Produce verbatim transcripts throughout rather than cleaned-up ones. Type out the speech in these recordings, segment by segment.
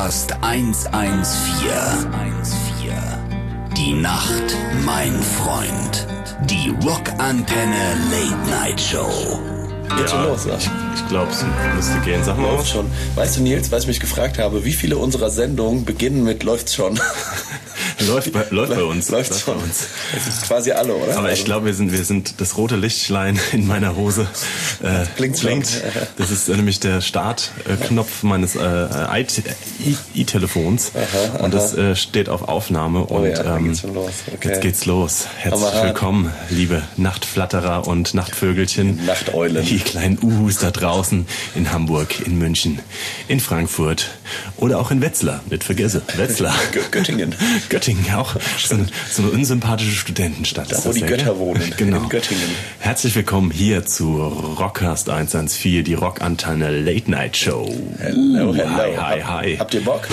Rockcast hundertvierzehn. Die Nacht, mein Freund. Die Rockantenne Late Night Show. Geht schon Ja, los, ja? Ich, ich glaube, es müsste gehen. Sag mal Läuft was. schon. Weißt du, Nils, was ich mich gefragt habe, wie viele unserer Sendungen beginnen mit läuft's schon? Läuft bei, läuft bei uns. Läuft's schon. bei uns. Das ist quasi alle, oder? Aber ich glaube, wir sind, wir sind das rote Lichtlein in meiner Hose. Äh, Blinkt schon. Das ist äh, nämlich der Startknopf meines äh, i-Telefons. Aha, und das äh, steht auf Aufnahme. Oh und ja, dann ähm, geht's schon los. Okay. Jetzt geht's los. Herzlich Aber hart. willkommen, liebe Nachtflatterer und Nachtvögelchen. Nachteulen. Die kleinen Uhus da draußen in Hamburg, in München, in Frankfurt oder auch in Wetzlar. Nicht vergessen, Wetzlar. Göttingen. Göttingen, auch so eine, so eine unsympathische Studentenstadt. Da, ist wo das die ja, Götter gell? wohnen, Genau. in Göttingen. Herzlich willkommen hier zu Rockcast hundertvierzehn, die Rockantenne Late Night Show. Hello, hello. Hi, hi, hi. Habt ihr Bock?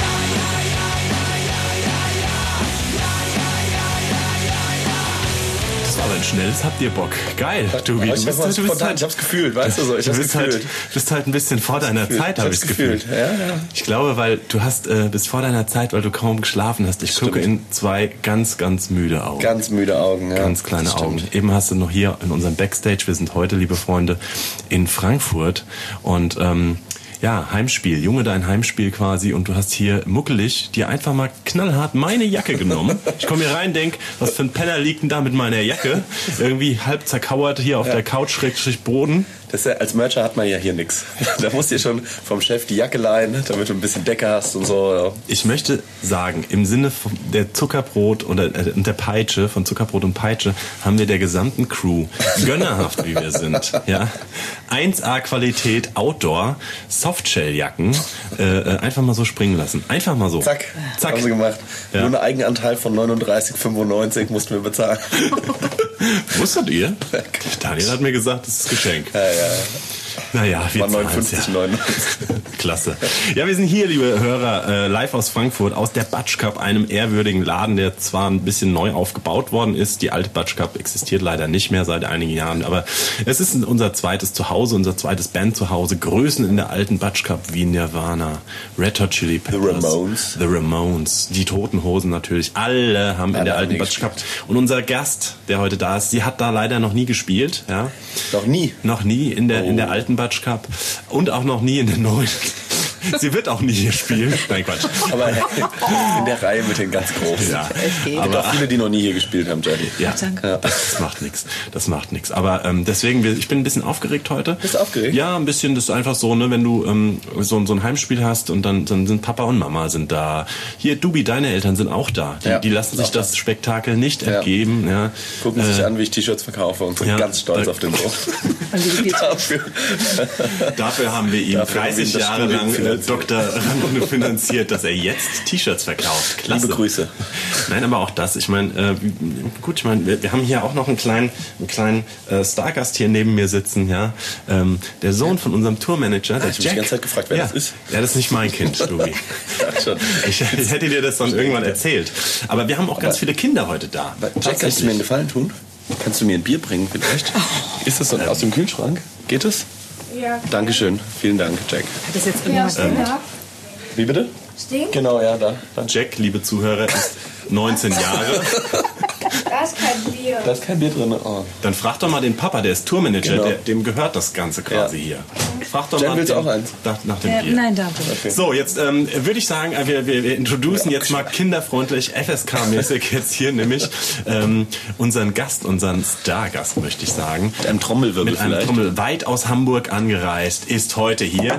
Das war aber ein schnelles Habt ihr Bock. Geil, Tobi. Ja, Du ich bist, hab du bist spontan, halt, ich hab's gefühlt, weißt du so, ich du hab's bist gefühlt. halt, bist halt ein bisschen vor deiner Zeit, habe ich das Gefühl. Ja, ja. Ich glaube, weil du hast äh, bist vor deiner Zeit, weil du kaum geschlafen hast. Ich gucke in zwei ganz, ganz müde Augen. Ganz müde Augen, ja. Ganz kleine Das Augen. stimmt. Eben hast du noch hier in unserem Backstage, wir sind heute, liebe Freunde, in Frankfurt und ähm, ja, Heimspiel, Junge, dein Heimspiel quasi und du hast hier muckelig dir einfach mal knallhart meine Jacke genommen. Ich komme hier rein, denk, was für ein Penner liegt denn da mit meiner Jacke? Irgendwie halb zerkauert hier auf Ja. der Couch, Schrägstrich Boden. Das ist ja, als Mercher hat man ja hier nichts. Da musst du dir schon vom Chef die Jacke leihen, damit du ein bisschen Decke hast und so. Ja. Ich möchte sagen, im Sinne von der Zuckerbrot oder äh, und der Peitsche, von Zuckerbrot und Peitsche, haben wir der gesamten Crew, gönnerhaft wie wir sind, ja, eins A Qualität Outdoor, Softshell-Jacken, äh, einfach mal so springen lassen. Einfach mal so. Zack, Zack. haben sie gemacht. Ja. Nur einen Eigenanteil von neununddreißig Komma fünfundneunzig mussten wir bezahlen. Wusstet ihr? Daniel hat mir gesagt, das ist Geschenk. Ja, ja. Naja, wir War zahlen's neunundfünfzig, ja. neunundneunzig. Klasse. Ja, wir sind hier, liebe Hörer, äh, live aus Frankfurt, aus der Batsch Cup, einem ehrwürdigen Laden, der zwar ein bisschen neu aufgebaut worden ist. Die alte Batsch Cup existiert leider nicht mehr seit einigen Jahren, aber es ist unser zweites Zuhause, unser zweites Band-Zuhause. Größen in der alten Batsch Cup wie Nirvana, Red Hot Chili Peppers, The Ramones. The Ramones, die Toten Hosen natürlich. Alle haben in Alle der haben alten die Batsch Cup. Und unser Gast, der heute da ist, sie hat da leider noch nie gespielt. Ja. Noch nie. Noch nie in der, Oh. in der alten Batsch Cup und auch noch nie in der neuen. Sie wird auch nie hier spielen. Nein, Quatsch. Aber in der Reihe mit den ganz Großen. Ja, Es gibt aber auch viele, die noch nie hier gespielt haben, Jenny. ja, Ja. das macht nichts. Das macht nichts. Aber ähm, deswegen, wir- ich bin ein bisschen aufgeregt heute. Bist du aufgeregt? Ja, ein bisschen. Das ist einfach so, ne, wenn du ähm, so, so ein Heimspiel hast und dann, dann sind Papa und Mama sind da. Hier, Dubi, deine Eltern sind auch da. Die, Ja, die lassen sich auch da. das Spektakel nicht Ja. entgeben. Ja. Gucken Äh, sich an, wie ich T-Shirts verkaufe und sind ja, ganz stolz da- auf den Druck. Also, Dafür. Dafür haben wir ihm Dafür haben wir dreißig ihm das Jahre Studium lang äh, finanziert. Doktor finanziert, dass er jetzt T-Shirts verkauft. Klasse. Liebe Grüße. Nein, aber auch das. Ich meine, äh, gut, ich meine, wir, wir haben hier auch noch einen kleinen, einen kleinen äh, Stargast hier neben mir sitzen, ja. Ähm, der Sohn von unserem Tourmanager, der ich hab mich Jack. die ganze Zeit gefragt, wer ja, das ist. Ja, das ist nicht mein Kind, Tobi. Ja, schon. Ich, ich hätte dir das dann irgendwann erzählt. Aber wir haben auch ganz viele Kinder heute da. Jack, kannst du mir einen Gefallen tun? Kannst du mir ein Bier bringen, vielleicht? Ist das so aus dem Kühlschrank? Geht es? Ja. Dankeschön. Vielen Dank, Jack. Hat das jetzt Ja, irgendjemand stehen gehört? da. Wie bitte? Stehen? Genau, ja, da. da. Jack, liebe Zuhörer, ist neunzehn Jahre. Da ist kein Bier. Da ist kein Bier drin. Oh. Dann frag doch mal den Papa, der ist Tourmanager, Genau. der, dem gehört das Ganze quasi Ja. hier. Frag doch Jen, mal willst du den- auch eins? Nach, nach dem Äh, Bier. nein, danke. Okay. So, jetzt ähm, würde ich sagen, äh, wir, wir, wir introducen jetzt mal kinderfreundlich, F S K-mäßig jetzt hier nämlich ähm, unseren Gast, unseren Stargast, möchte ich sagen. Mit einem Trommelwirbel Mit einem vielleicht. Trommel weit aus Hamburg angereist, ist heute hier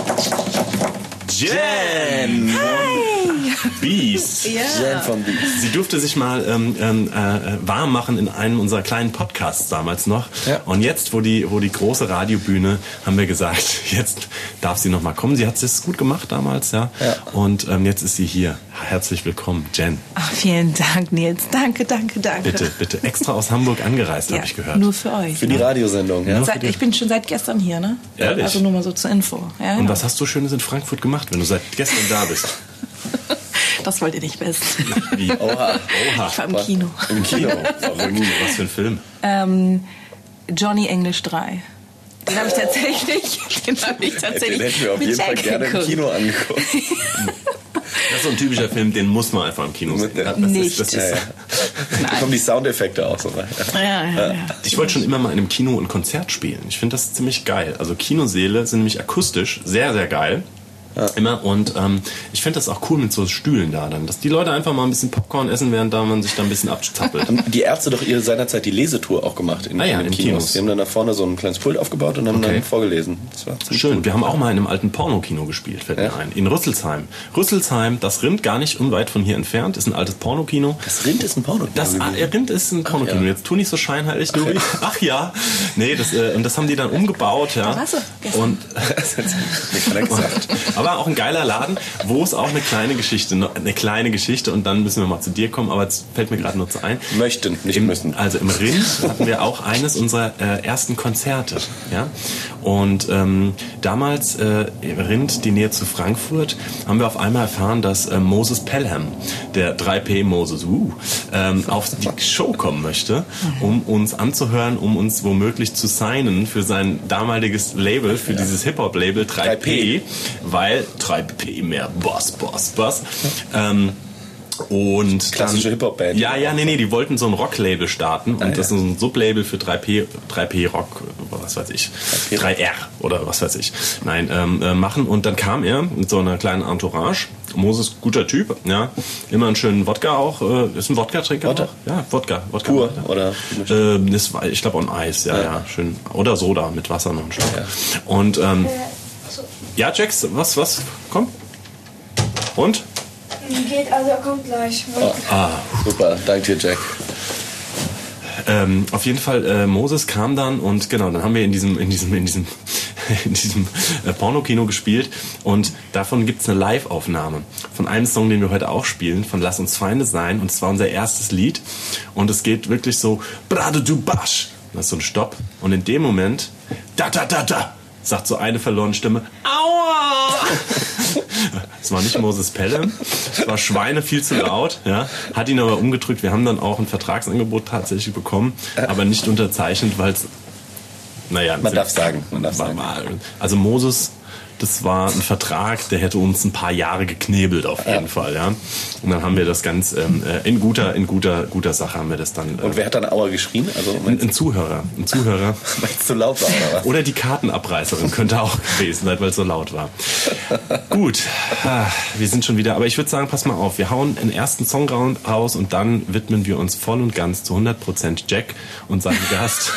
Jen Beast. Ja. Jen vom Beast. Sie durfte sich mal ähm, ähm, äh, warm machen in einem unserer kleinen Podcasts damals noch. Ja. Und jetzt, wo die, wo die große Radiobühne, haben wir gesagt, jetzt darf sie noch mal kommen. Sie hat es gut gemacht damals, ja. Ja. Und ähm, jetzt ist sie hier. Herzlich willkommen, Jen. Ach, vielen Dank, Nils. Danke, danke, danke. Bitte, bitte. Extra aus Hamburg angereist, Ja, habe ich gehört. nur für euch. Für die ne? Radiosendung, ja? Seit, ich bin schon seit gestern hier, ne? Ehrlich? Also nur mal so zur Info. Ja, Und genau. was hast du Schönes in Frankfurt gemacht, wenn du seit gestern da bist? Das wollt ihr nicht wissen. Wie? Oha. Oha. Ich war im Kino. Im Kino. Verrückt. Was für ein Film. Ähm, Johnny English drei. Den habe ich tatsächlich, den habe ich tatsächlich Den hätten wir auf mit jeden Fall Jack gerne im geguckt. Kino angeguckt. Das ist so ein typischer Film, den muss man einfach im Kino sehen. Ja, Das nicht. Ist, das ist, Ja, ja. Da kommen die Soundeffekte auch so rein. Ja, ja, ja. Ich wollte schon immer mal in einem Kino ein Konzert spielen. Ich finde das ziemlich geil. Also Kinosäle sind nämlich akustisch sehr, sehr geil. Ja. Immer. Und ähm, ich finde das auch cool mit so Stühlen da dann, dass die Leute einfach mal ein bisschen Popcorn essen, während da man sich da ein bisschen abzappelt. Haben die Ärzte doch ihre seinerzeit die Lesetour auch gemacht in, ah ja, in den in Kinos. Kinos. Die haben dann da vorne so ein kleines Pult aufgebaut und haben Okay. dann vorgelesen. Das war ziemlich Schön. gut. Wir haben auch mal in einem alten Pornokino gespielt, fällt Ja. mir ein. In Rüsselsheim. Rüsselsheim, das Rind, gar nicht unweit von hier entfernt, ist ein altes Pornokino. Das Rind ist ein Pornokino. Das ah, Rind ist ein Pornokino. ja. Jetzt tu nicht so scheinheilig, Nubi. Ach ja. Nee, das, äh, und das haben die dann umgebaut, ja. warst du gestern. Und Das hat mir keiner gesagt. aber auch ein geiler Laden, wo es auch eine kleine Geschichte, eine kleine Geschichte und dann müssen wir mal zu dir kommen, aber jetzt fällt mir gerade nur zu ein. Möchten, nicht Im, müssen. Also im Rind hatten wir auch eines unserer äh, ersten Konzerte, ja. Und ähm, damals äh, im Rind, die Nähe zu Frankfurt, haben wir auf einmal erfahren, dass äh, Moses Pelham, der drei P Moses, uh, ähm, auf die Show kommen möchte, um uns anzuhören, um uns womöglich zu signen für sein damaliges Label, für dieses Hip-Hop-Label drei P, weil drei P mehr Boss, Boss, Boss. Ähm, und Klassische dann- Hip-Hop-Band. Ja, ja, nee, nee, die wollten so ein Rock-Label starten und Ah, das ja. ist ein Sublabel für drei P, drei P Rock, was weiß ich, drei P drei R oder was weiß ich, nein, ähm, äh, machen und dann kam er mit so einer kleinen Entourage. Moses, guter Typ, ja, immer einen schönen Wodka auch, äh, ist ein Wodka-Trinker Wodka? auch? Ja, Wodka, Wodka. Pur, oder? Äh, das war, ich glaube, on Eis, ja, ja, Ja. schön. Oder Soda mit Wasser noch ein Schluck. Ja. Und, ähm, Äh, so. ja, Jax, was, was, komm. Und? Geht, also er kommt gleich. Oh, super, danke dir, Jack. Ähm, auf jeden Fall, äh, Moses kam dann und genau, dann haben wir in diesem, in diesem, in diesem, in diesem äh, Pornokino gespielt und davon gibt's eine Live-Aufnahme von einem Song, den wir heute auch spielen, von Lass uns Feinde sein und es war unser erstes Lied und es geht wirklich so Brade du Basch. Das ist so ein Stopp und in dem Moment da da da da sagt so eine verlorene Stimme Aua! Es war nicht Moses Pelham, es war Schweine viel zu laut, ja, hat ihn aber umgedrückt. Wir haben dann auch ein Vertragsangebot tatsächlich bekommen, aber nicht unterzeichnet, weil es, naja. Man darf sagen, man darf war, sagen. war, also Moses, das war ein Vertrag, der hätte uns ein paar Jahre geknebelt auf jeden Ja. Fall, ja. Und dann haben wir das ganz ähm, in guter, in guter, guter Sache haben wir das dann. Äh, Und wer hat dann Aua geschrien? Also, ein, meinst ein Zuhörer, ein Zuhörer. es zu laut war, oder was? Oder die Kartenabreißerin könnte auch gewesen sein, weil es so laut war. Gut, ah, wir sind schon wieder. Aber ich würde sagen, pass mal auf. Wir hauen den ersten Song raus und dann widmen wir uns voll und ganz zu hundert Prozent Jack und seinem Gast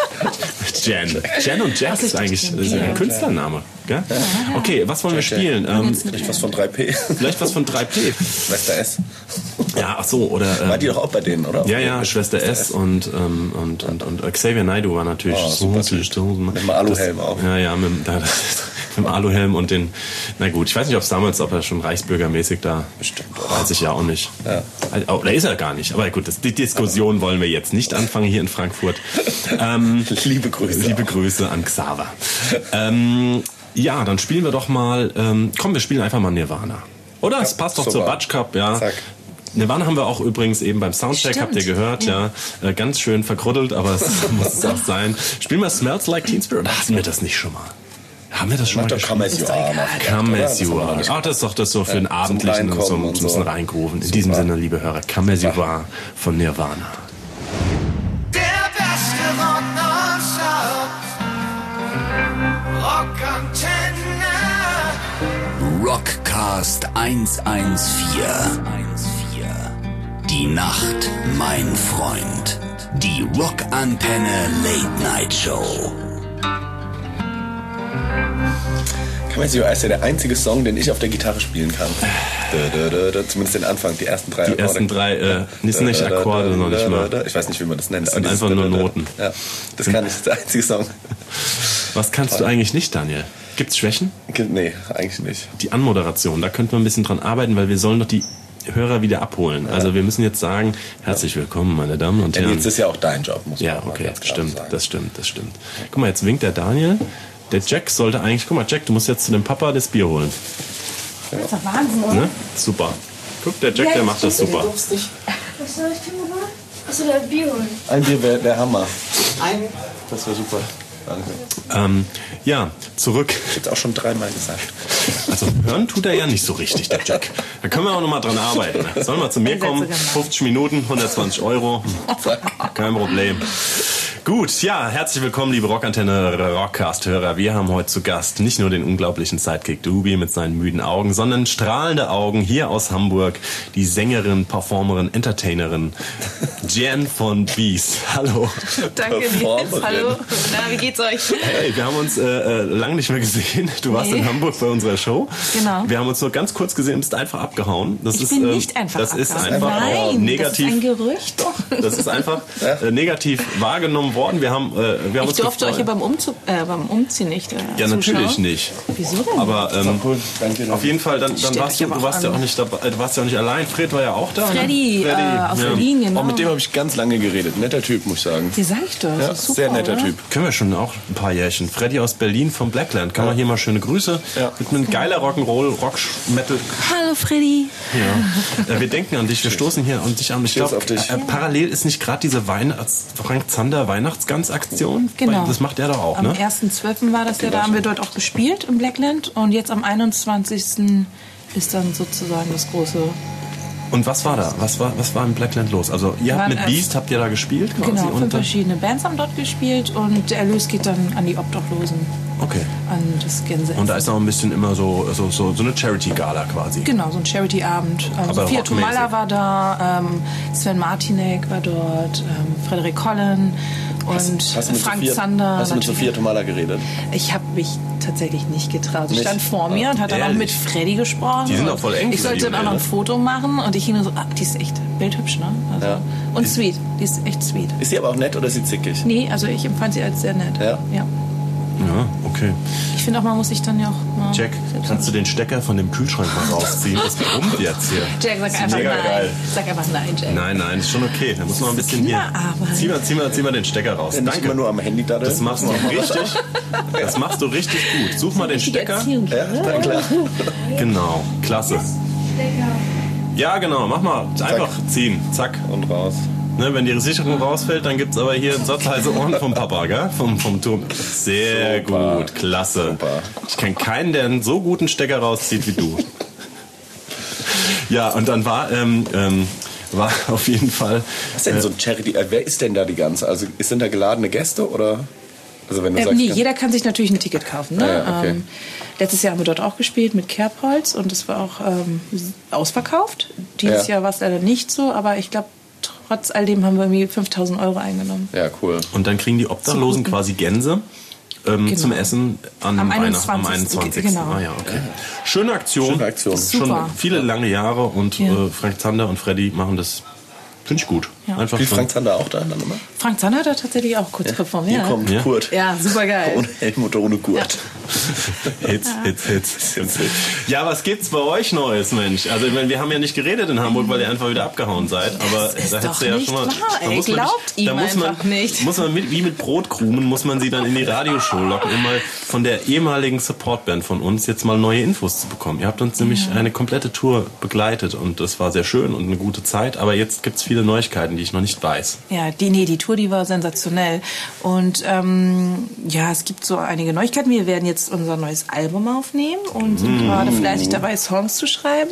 Jen. Jen und Jack ist eigentlich ist ein Künstlername. Gell? Okay, was wollen wir spielen? Ähm, Vielleicht was von drei P. vielleicht was von drei P. Schwester S. Ja, ach so, oder... Ähm, War die doch auch bei denen, oder? ja, ja, Schwester S und, ähm, und, und, und Xavier Naidoo war natürlich Oh, so super süß. Typ. Mit dem Aluhelm auch. Ja, ja, mit, dem- da, mit dem Aluhelm und den, na gut, ich weiß nicht, ob es damals, ob er schon reichsbürgermäßig da, Bestimmt. weiß ich ja auch nicht. Ja. Oder ist er gar nicht, aber gut, das, die Diskussion wollen wir jetzt nicht anfangen hier in Frankfurt. Ähm, Liebe Grüße. Liebe auch. Grüße an Xaver. ähm, ja, dann spielen wir doch mal, ähm, komm, wir spielen einfach mal Nirvana. Oder? Es passt doch super. zur Batsch Cup, ja. Zack. Nirvana haben wir auch übrigens eben beim Soundcheck, Stimmt. habt ihr gehört, ja. Äh, ganz schön verkruddelt, aber es muss es auch sein. Spielen wir Smells Like Teen Spirit? Oder hatten wir das nicht schon mal? Haben wir das schon Mach mal doch Come gespielt? As You Are. noch. Come Oder? As Das You haben wir noch Are. nicht Ach, das ist doch das so für den zum abendlichen und so, Reinkommen ein und bisschen so. reingerufen. In Super. diesem Sinne, liebe Hörer, Come As You Are von Nirvana. Der beste Rock nonstop. Rockantenne. Rockcast hundertvierzehn. Die Nacht, mein Freund. Die Rockantenne Late Night Show. Come As You Are ist ja der einzige Song, den ich auf der Gitarre spielen kann. Da, da, da, da, zumindest den Anfang, die ersten drei Die ersten drei, äh, das sind nicht Akkorde, noch nicht mal. Ich weiß nicht, wie man das nennt. Das sind aber dieses einfach nur da, da, da. Noten. Ja, das kann ich, das ist der einzige Song. Was kannst du eigentlich nicht, Daniel? Gibt's Schwächen? Nee, eigentlich nicht. Die Anmoderation, da könnten wir ein bisschen dran arbeiten, weil wir sollen doch die Hörer wieder abholen. Also wir müssen jetzt sagen, herzlich willkommen, meine Damen und Denn Herren. jetzt ist ja auch dein Job, muss man Ja, auch mal okay, ganz klar stimmt, sagen. das stimmt, das stimmt. Guck mal, jetzt winkt der Daniel. Der Jack sollte eigentlich, guck mal, Jack, du musst jetzt zu dem Papa das Bier holen. Das ist doch Wahnsinn, oder? Ne? Super. Guck, der Jack, der macht das super. Was soll ich tun, Mama? Achso, der Bier holen. Ein Bier wäre wär Hammer. Das wäre super. Danke. Ähm, ja, zurück. Jetzt auch schon dreimal gesagt. Also hören tut er ja nicht so richtig, der Jack. Da können wir auch noch mal dran arbeiten. Sollen wir zu mir kommen? fünfzig Minuten, hundertzwanzig Euro. Kein Problem. Gut, ja, herzlich willkommen, liebe Rockantenne Rockcast-Hörer. Wir haben heute zu Gast nicht nur den unglaublichen Sidekick Dubi mit seinen müden Augen, sondern strahlende Augen hier aus Hamburg, die Sängerin, Performerin, Entertainerin Jen von Beast. Hallo. Danke, Nils. Hallo. Na, wie geht's euch? Hey, wir haben uns äh, äh, lange nicht mehr gesehen. Du warst Nee. in Hamburg bei unserer Show. Genau. Wir haben uns nur ganz kurz gesehen, bist einfach abgehauen. Das Ich ist, bin ähm, nicht einfach Das ist abgehauen. einfach Nein, äh, negativ. das ist ein Gerücht. Das ist einfach äh, negativ wahrgenommen worden. Wir haben, äh, wir haben Ich uns durfte gefreut. euch ja beim, Umzug, äh, beim Umziehen nicht äh, Ja, natürlich zuschauen. nicht. Wieso denn? Aber ähm, Cool, danke. auf jeden Fall, dann, dann Steht warst euch du, aber du auch warst ja an. auch nicht dabei, du warst ja auch nicht allein. Fred war ja auch da. Freddy, ne? äh, auf ja. Berlin, genau. Auch mit dem habe ich ganz lange geredet. Netter Typ, muss ich sagen. Die sag ich doch. Ja, das ist super, sehr netter oder? Typ. Können wir schon auch ein paar Jährchen. Freddy aus Berlin vom Blackland. Kann man hier mal schöne Grüße. Ja. Mit einem geiler Rock'n'Roll, Rock-Metal. Hallo Freddy. Ja. Äh, wir denken an dich. Wir stoßen hier an dich an. Ich Cheers glaub, auf dich. Äh, parallel ist nicht gerade diese Weihnachts Frank Zander Weihnachtsgans-Aktion. Genau. Das macht er doch auch, Am ne? ersten zwölften war das ja, da haben wir dort auch gespielt im Blackland. Und jetzt am einundzwanzigsten ist dann sozusagen das große... Und was war da? Was war, was war im Blackland los? Also ihr habt Waren mit erst- Beast, habt ihr da gespielt? Quasi Genau, und fünf dann- verschiedene Bands haben dort gespielt und der Erlös geht dann an die Obdachlosen, Okay. an das Gänseessen. Und da ist noch ein bisschen immer so, so, so, so eine Charity-Gala quasi. Genau, so ein Charity-Abend. Ähm, Aber Sophia rockmäßig. Tomalla war da, ähm, Sven Martinek war dort, ähm, Frederik Collen und Hast du mit Frank Sophia, Zander. hast du mit natürlich. Sophia Tomalla geredet? Ich habe mich tatsächlich nicht getraut. Sie Nicht? stand vor mir und hat dann auch Ehrlich? mit Freddy gesprochen. Die sind und auch voll eng, Ich sollte die dann auch noch ein beiden. Foto machen und ich hing nur so, ah, die ist echt bildhübsch, ne? Also, Ja. Und sweet, die ist echt sweet. Ist sie aber auch nett oder ist sie zickig? Nee, also ich empfand sie als sehr nett. Ja? ja. Ja, okay. Ich finde auch, man muss sich dann ja auch mal... Jack, kannst du den Stecker von dem Kühlschrank mal rausziehen? Das brummt jetzt hier. Jack, sag einfach mega nein. geil. Sag einfach nein, Jack. Nein, nein, ist schon okay. Da muss man ein bisschen hier. Kinderarbeit. Zieh mal, zieh mal, zieh mal den Stecker raus. Wenn ich Danke. immer nur am Handy daddel. Das machst du richtig. Das machst du richtig gut. Such mal den Richtige Stecker. Erziehung. Ja, dann klar. Genau, klasse. Ja, genau, mach mal. Einfach ziehen. Zack. Und raus. Ne, wenn die Sicherung rausfällt, dann gibt's aber hier einen Satz heiße Ohren vom Papa, gell? Vom, vom Turm. Sehr Super. gut, klasse. Super. Ich kenne keinen, der einen so guten Stecker rauszieht wie du. Ja, und dann war, ähm, ähm, war auf jeden Fall. Was ist denn so ein Charity? Äh, wer ist denn da die ganze? Also sind da geladene Gäste oder? Also wenn du Ähm, sagst, nee, ja. jeder kann sich natürlich ein Ticket kaufen. Ne? Ah ja, okay. ähm, letztes Jahr haben wir dort auch gespielt mit Kerbholz und es war auch ähm, ausverkauft. Dieses Ja. Jahr war es leider nicht so, aber ich glaube, trotz all dem haben wir irgendwie fünftausend Euro eingenommen. Ja, cool. Und dann kriegen die Obdachlosen Zum quasi Gänse ähm, Genau. zum Essen an Am Weihnachten, am einundzwanzigsten. einundzwanzigsten Genau. Ah ja, okay. Schöne Aktion. Schöne Aktion. Schon Super. viele lange Jahre und Ja. äh, Frank Zander und Freddy machen das, finde ich gut. Ja. Einfach Spielt schon. Frank Zander auch da dann immer? Frank Zander hat da tatsächlich auch kurz performt. Hier Ja. kommt Ja. Kurt. ja, super geil. Ohne Helmut, ohne Kurt. Hits, Hits, Hits. Ja, was gibt's bei euch Neues, Mensch? Also, ich meine, wir haben ja nicht geredet in Hamburg, weil ihr einfach wieder abgehauen seid. Aber ist da doch hättest du ja nicht schon mal. wahr, da ey. muss man Glaubt nicht- da ihm muss man, einfach nicht. Muss man mit, wie mit Brotkrumen, muss man sie dann in die Radioshow locken, um mal von der ehemaligen Supportband von uns jetzt mal neue Infos zu bekommen. Ihr habt uns nämlich eine komplette Tour begleitet und das war sehr schön und eine gute Zeit. Aber jetzt gibt's viele Neuigkeiten, die ich noch nicht weiß. Ja, die, nee, die Tour, die war sensationell. Und ähm, ja, es gibt so einige Neuigkeiten. Wir werden jetzt unser neues Album aufnehmen und sind gerade fleißig dabei, Songs zu schreiben.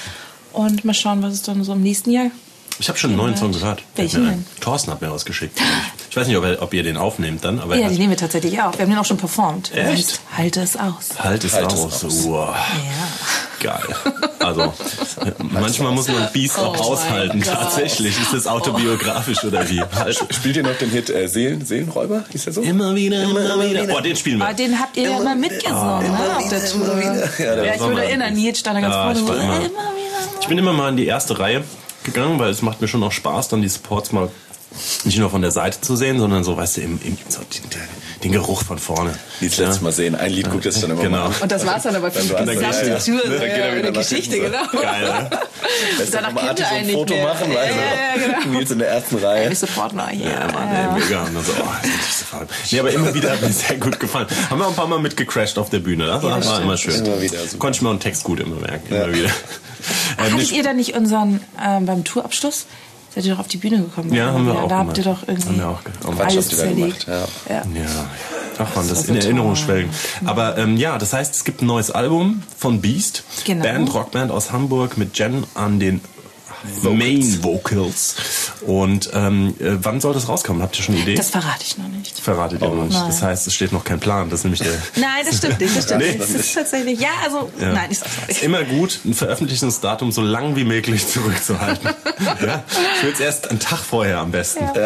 Und mal schauen, was es dann so im nächsten Jahr... Ich habe schon einen neuen Song gehört. Welchen Fällt mir denn? ein. Thorsten hat mir ausgeschickt. Ich weiß nicht, ob, er, ob ihr den aufnehmt dann, aber Ja, er die hat, nehmen wir tatsächlich auch. Wir haben den auch schon performt. Echt? Heißt, halte es aus. halt es Halt es aus. aus. Wow. Ja. Geil. Also, manchmal muss man Beast auch Oh aushalten. mein Gott. Tatsächlich. Ist das autobiografisch oder wie? Halt. Spielt ihr noch den Hit äh, Seelen, Seelenräuber? Hieß der so? Immer wieder, immer wieder. Boah, den spielen wir. Aber den habt ihr ja immer mitgesungen, ne, auf der Tour. Ja, Ja, ich war würde mal- erinnern, Nils stand da ganz Ja, vorne. ich so, war immer- immer wieder. Ich bin immer mal in die erste Reihe gegangen, weil es macht mir schon auch Spaß, dann die Supports mal nicht nur von der Seite zu sehen, sondern so, weißt du, im, im, so den, den Geruch von vorne. Die das letzte Mal sehen. Ein Lied guckt es dann immer Genau. mal an. Und das war's dann aber für die Dann war's gesamte das, ja. Tour. Dann geht er Ja, wieder eine nach Geschichte, hinten so. genau. Geil, ne? Lässt Danach doch mal kennt Arti er so ein einen nicht Foto mehr. machen, weißt Ja, du? ja, genau. Nils in der ersten Reihe. Wir supporten euch hier. Ja, Mann, ey, mega. Und dann so, oh, das ist nicht so faul. Nee, aber immer wieder hat mir sehr gut gefallen. Haben wir auch ein paar Mal mitgecrashed auf der Bühne. Das war, das war stimmt. immer schön. Immer wieder super. Konnte ich mir auch einen Text gut immer merken. Immer Ja. wieder. Ach, Ähm, hattet nicht- ihr da nicht unseren, ähm, beim Tourabschluss, seid ihr doch auf die Bühne gekommen? Ja, haben wir auch Da habt ihr gemacht. doch irgendwie Haben wir auch gemacht. Quatsch alles habt ihr da zerlegt. gemacht, ja. Ja. Ja, Ach man, das, Das das war in so Erinnerung toll. schwelgen. Aber ähm, ja, das heißt, es gibt ein neues Album von Beast. Genau. Band, Rockband aus Hamburg mit Jen an den Main Vocals. Und ähm, äh, wann soll das rauskommen? Habt ihr schon eine Idee? Das verrate ich noch nicht. Verratet ihr noch nicht. Nein. Das heißt, es steht noch kein Plan. Das ist nämlich der... Nein, das stimmt nicht. Das stimmt Nee. nicht. Das ist tatsächlich, ja, also, Ja. nein, ich sag's Es nicht. ist immer gut, ein Veröffentlichungsdatum so lang wie möglich zurückzuhalten. Ja? Ich will es erst einen Tag vorher am besten. Ja.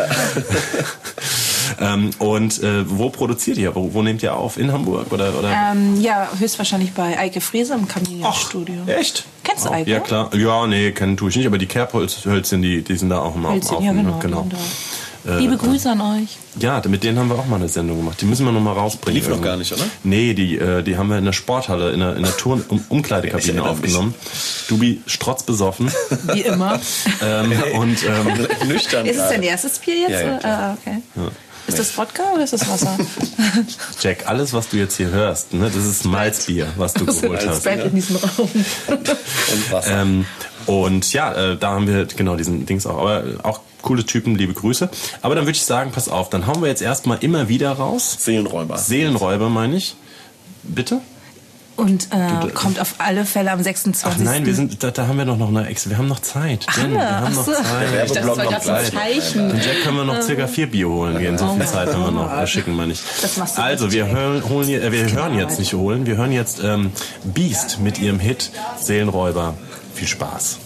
ähm, und äh, wo produziert ihr? Wo, wo nehmt ihr auf? In Hamburg? Oder, oder? Ähm, ja, höchstwahrscheinlich bei Eike Frese im Chameleon-Studio. Echt? Kennst du Oh, Eike? Ja, klar. Ja, nee, kennen tue ich nicht, aber die Kerbhölzchen, die, die sind da auch immer Hölzchen, auf. ja, ne? genau. genau. die sind da. Liebe Grüße an euch. Ja, mit denen haben wir auch mal eine Sendung gemacht. Die müssen wir noch mal rausbringen. Lief noch irgendwie. gar nicht, oder? Nee, die, äh, die haben wir in der Sporthalle, in der, in der Turn um, Ich Umkleidekabine erinnere mich. aufgenommen. Dubi strotzbesoffen. Wie immer. ähm, und ähm, Nüchtern. Ist es gerade. dein erstes Bier jetzt? Ja, ja, oder? Ah, okay. Ist das Wodka oder ist das Wasser? Jack, alles, was du jetzt hier hörst, ne, das ist Malzbier, was du geholt hast. Sprite in diesem Raum. Und Wasser. Ähm, und ja, äh, da haben wir genau diesen Dings auch. Aber äh, auch coole Typen, liebe Grüße. Aber dann würde ich sagen, pass auf, dann hauen wir jetzt erstmal immer wieder raus. Seelenräuber. Seelenräuber, meine ich. Bitte? Und äh, kommt auf alle Fälle am Ach sechsundzwanzigsten nein, wir sind, da, da haben wir doch noch eine Ex. Wir haben noch Zeit. Jen, wir haben noch Ach so. Zeit. Ich dachte, das war gerade so ein Zeichen. Den Jack können wir noch circa vier Bier holen gehen. So viel Zeit haben wir noch. Äh, schicken wir nicht. Das machst du Also, nicht, wir Jack. hören, holen, hier- äh, wir hören jetzt Arbeit. nicht holen. Wir hören jetzt ähm, Beast mit ihrem Hit Seelenräuber. Viel Spaß.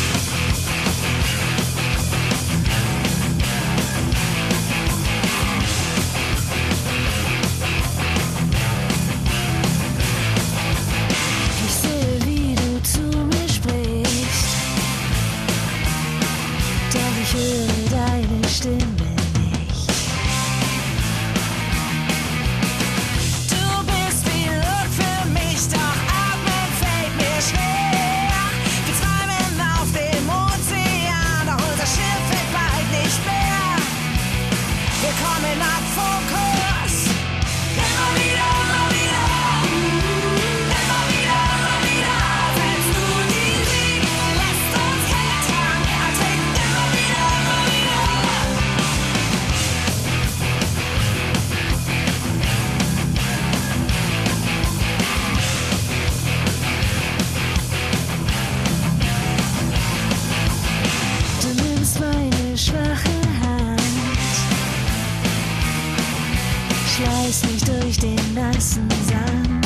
Ich sehe, wie du zu mir sprichst, doch ich höre deine Stimme nicht. Du bist wie Luft für mich, doch atmen fällt mir schwer. Wir träumen auf dem Ozean, doch unser Schiff wird bald nicht mehr. Wir kommen ab vom Kurs, immer wieder, immer wieder. Immer wieder, immer wieder, selbst du die Liebe lässt uns kentern, ertrinken immer wieder, immer wieder. Du nimmst meine schwache Hand, schleißt mich durch den nassen Sand.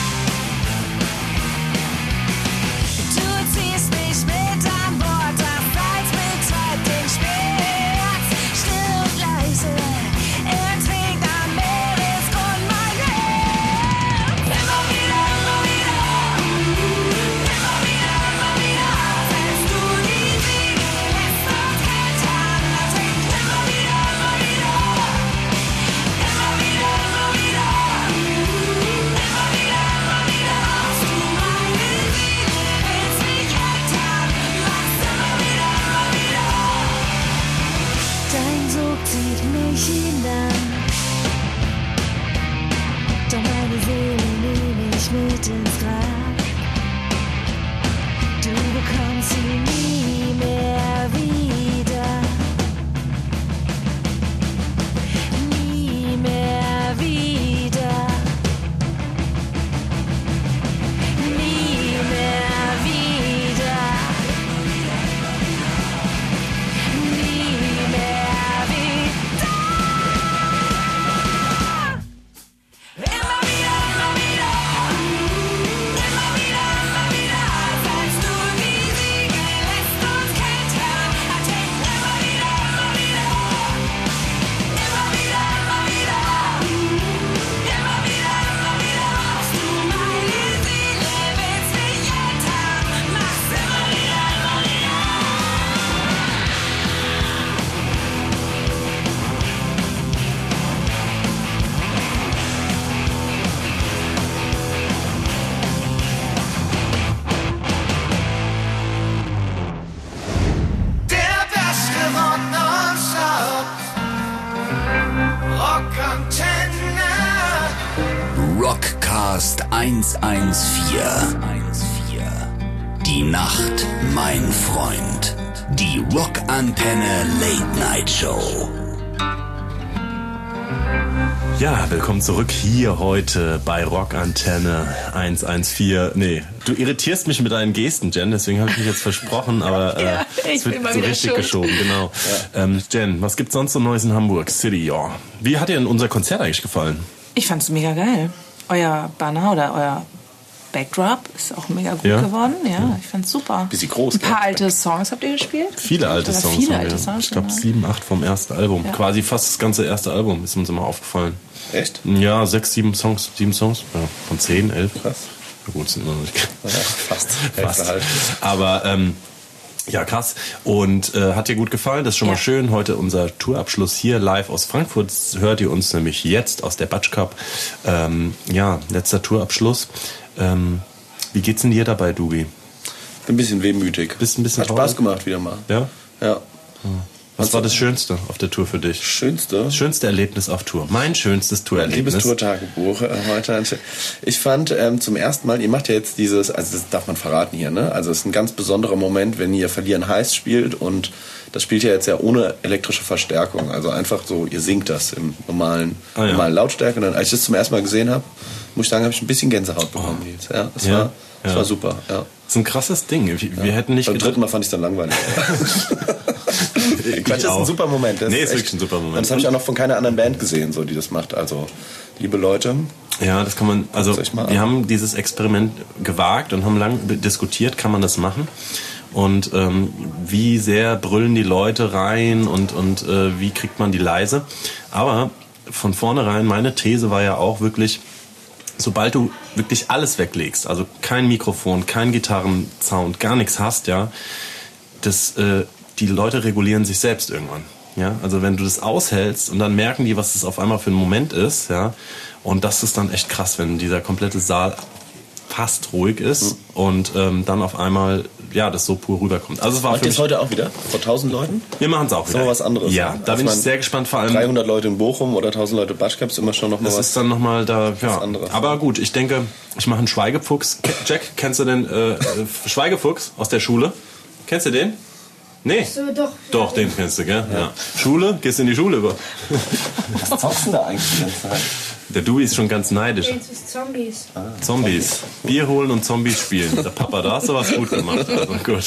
Du ziehst mich mit an Bord, das Salz betäubt den Schmerz. Still und leise, ertrinkt am Meeresgrund mein Herz. Immer wieder, immer wieder, immer wieder, immer wieder. Selbst du die Liebe lässt uns kentern, ertrinkt immer wieder, immer wieder. Immer wieder, immer wieder, immer wieder, immer wieder. Hast du meine Seele, willst mich entern, machst immer wieder, immer wieder. Dein Sog zieht mich hinein, doch meine Seele nehme ich mit ins Grab. Du bekommst sie nie mehr wieder. Nie mehr wieder. Nie mehr wieder. Nie mehr wieder. Immer wieder, immer wieder. Immer wieder, immer wieder. Selbst du die Siege lässt uns kentern, ertrinken immer wieder, immer wieder. Immer wieder, immer wieder. Immer wieder, immer wieder. Hast du meine Seele, willst mich entern, machst immer wieder, immer wieder. Der beste Rock nonstop. Rockantenne. Rockcast hundertvierzehn. Die Nacht, mein Freund. Die Rockantenne Late Night Show. Ja, willkommen zurück hier heute bei Rockantenne eins eins vier. Nee, du irritierst mich mit deinen Gesten, Jen, deswegen habe ich mich jetzt versprochen, aber äh, Ja, ich es wird bin mal so wieder richtig schuld. geschoben, genau. Ja. Ähm, Jen, was gibt's sonst so Neues in Hamburg City? Ja. Wie hat dir denn unser Konzert eigentlich gefallen? Ich fand's mega geil. Euer Banner oder euer Backdrop ist auch mega gut Ja? geworden. Ja, ich fand's super. Bisschen groß, Ein paar gell? alte Songs habt ihr gespielt? Viele alte Oder Songs Viele haben alte wir. Songs. Ich glaube genau. sieben, acht vom ersten Album. Ja. Quasi fast das ganze erste Album ist uns immer aufgefallen. Echt? Ja, sechs, sieben Songs, sieben Songs. Ja, von zehn, elf. Krass. Na gut, sind noch nicht. Ja, fast. Fast. Hälfte halt. Aber ähm, ja, krass. Und äh, hat dir gut gefallen? Das ist schon Ja. mal schön. Heute unser Tourabschluss hier live aus Frankfurt. Hört ihr uns nämlich jetzt aus der Batsch Cup. Ähm, ja, letzter Tourabschluss. Ähm, wie geht's denn dir dabei, Dubi? Bin ein bisschen wehmütig. Bist ein bisschen Hat Spaß traurig? gemacht wieder mal. Ja? Ja. Was war das Schönste auf der Tour für dich? Schönste? Das schönste Erlebnis auf Tour. Mein schönstes Tourerlebnis. Liebes Tourtagebuch. äh, Heute. Ich fand ähm, zum ersten Mal, ihr macht ja jetzt dieses, also das darf man verraten hier, ne? Also es ist ein ganz besonderer Moment, wenn ihr Verlieren heiß spielt und das spielt ja jetzt ja ohne elektrische Verstärkung. Also einfach so, ihr singt das im normalen, Ah, ja. normalen Lautstärke. Und dann, als ich das zum ersten Mal gesehen habe, muss ich sagen, habe ich ein bisschen Gänsehaut bekommen. Nils. Ja, das, Ja, war, das ja. war super. Ja. Das ist ein krasses Ding. Wir, wir hätten nicht Beim gedacht- dritten Mal fand ich es dann langweilig. Ich Quatsch, das ist auch. ein super Moment. Das Nee, ist echt- wirklich ein super Moment. Und das habe ich auch noch von keiner anderen Band gesehen, so, die das macht. Also, liebe Leute, Ja, das kann man, also Guckt euch mal wir an. haben dieses Experiment gewagt und haben lange diskutiert, kann man das machen? Und ähm, wie sehr brüllen die Leute rein und, und äh, wie kriegt man die leise? Aber von vornherein, meine These war ja auch wirklich, sobald du wirklich alles weglegst, also kein Mikrofon, kein Gitarrensound, gar nichts hast, ja, das, äh, die Leute regulieren sich selbst irgendwann. Ja, also wenn du das aushältst und dann merken die, was es auf einmal für ein Moment ist, ja, und das ist dann echt krass, wenn dieser komplette Saal fast ruhig ist und ähm, dann auf einmal, ja, das so pur rüberkommt. Also es war macht für ihr es mich, heute auch wieder? Vor tausend Leuten? wir machen es auch ist wieder. noch was anderes. Ja, ne? da Als bin ich man sehr gespannt, vor allem dreihundert Leute in Bochum oder tausend Leute Batsch Cup ist immer schon noch mal das was. ist dann nochmal da, ja. anderes. Aber gut, ich denke, ich mache einen Schweigefuchs. Ke- Jack, kennst du den äh, äh, Schweigefuchs aus der Schule? Kennst du den? Nee. So, doch. Doch, den kennst du, gell? Ja. Schule? Gehst du in die Schule über? Was zockst du da eigentlich die ganze Zeit? Der Dewey ist schon ganz neidisch. Jetzt ist Zombies. Zombies. Bier holen und Zombies spielen. Der Papa, da hast du was gut gemacht. Also gut.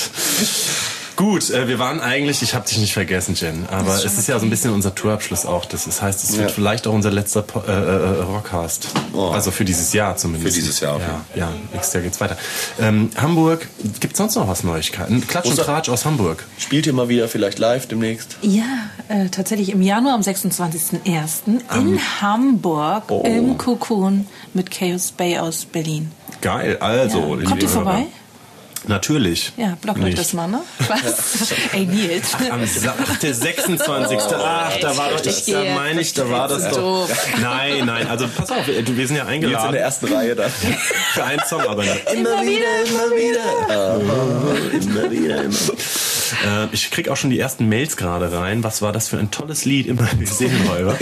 Gut, äh, wir waren eigentlich, ich habe dich nicht vergessen, Jen, aber es ist ja so ein bisschen unser Tourabschluss auch. Das ist, heißt, es wird Ja. vielleicht auch unser letzter Po- äh, äh, Rockcast. Oh. Also für dieses Jahr zumindest. Für dieses Jahr, okay. Ja, ja, nächstes Jahr geht's weiter. Ähm, Hamburg, gibt's sonst noch was Neuigkeiten? Klatsch und Oster- Tratsch aus Hamburg. Spielt ihr mal wieder vielleicht live demnächst? Ja, äh, tatsächlich im Januar am sechsundzwanzigsten ersten in Hamburg Oh. im Cocoon mit Chaos Bay aus Berlin. Geil, also. Ja. liebe Kommt ihr Hörer. vorbei? Natürlich. Ja, blockt euch Nicht. das mal, ne? Was? Ey, Nils. Am Sa- ach, der sechsundzwanzigste Ach, da war doch, Richtig da geil. meine ich, da war das doch. Doof. Nein, nein, also pass auf, wir wir sind ja Jetzt in eingeladen der ersten Reihe dann. für einen Song, aber nicht. Immer wieder, immer wieder. Immer wieder, immer. Äh, ich krieg auch schon die ersten Mails gerade rein. Was war das für ein tolles Lied? Immer die Seelenräuber.